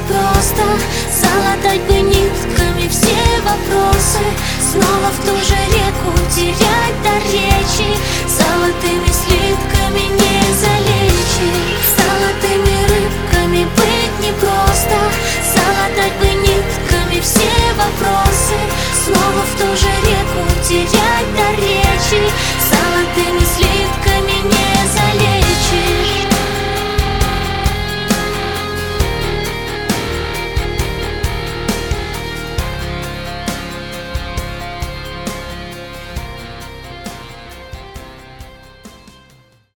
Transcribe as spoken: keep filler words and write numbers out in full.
непросто. Залатать бы нитками все вопросы, снова в ту же реку терять до речи. Золотыми слитками не залечить, золотыми рыбками быть непросто. Залатать бы нитками все вопросы, снова в ту же реку терять до речи.